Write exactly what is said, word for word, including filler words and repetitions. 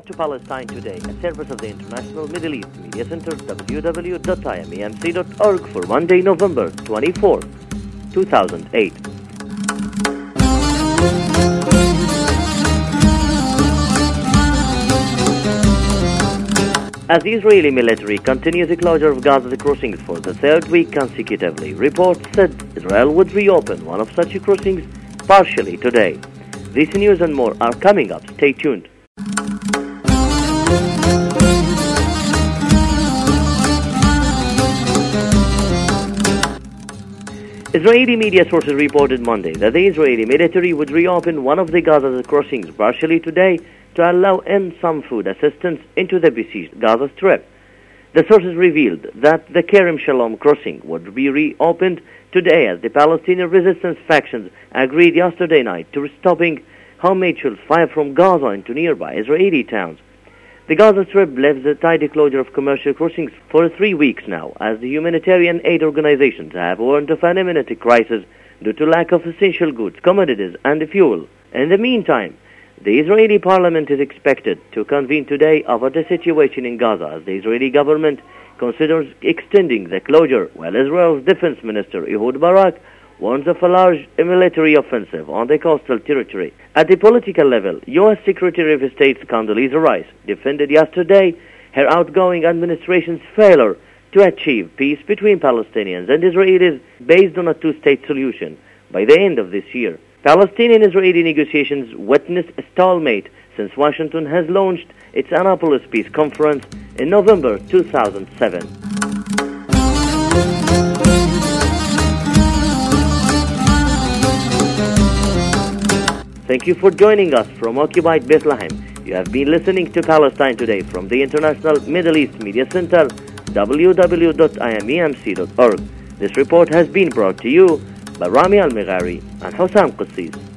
up to Palestine Today, a service of the International Middle East Media Center, w w w dot i m e m c dot org, for Monday, November twenty-fourth, two thousand eight. As the Israeli military continues the closure of Gaza's crossings for the third week consecutively, reports said Israel would reopen one of such crossings partially today. This news and more are coming up. Stay tuned. Israeli media sources reported Monday that the Israeli military would reopen one of the Gaza crossings partially today to allow in some food assistance into the besieged Gaza Strip. The sources revealed that the Kerem Shalom crossing would be reopened today as the Palestinian resistance factions agreed yesterday night to stopping homemade shells fired from Gaza into nearby Israeli towns. The Gaza Strip lives a tight closure of commercial crossings for three weeks now, as the humanitarian aid organizations have warned of an imminent crisis due to lack of essential goods, commodities, and fuel. In the meantime, the Israeli parliament is expected to convene today over the situation in Gaza as the Israeli government considers extending the closure, while Israel's defense minister Ehud Barak warns of a large military offensive on the coastal territory. At the political level, U S Secretary of State Condoleezza Rice defended yesterday her outgoing administration's failure to achieve peace between Palestinians and Israelis based on a two-state solution by the end of this year. Palestinian-Israeli negotiations witnessed a stalemate since Washington has launched its Annapolis Peace Conference in November two thousand seven. Thank you for joining us from occupied Bethlehem. You have been listening to Palestine Today from the International Middle East Media Center, w w w dot i m e m c dot org. This report has been brought to you by Rami Al-Meghari and Hossam Qassis.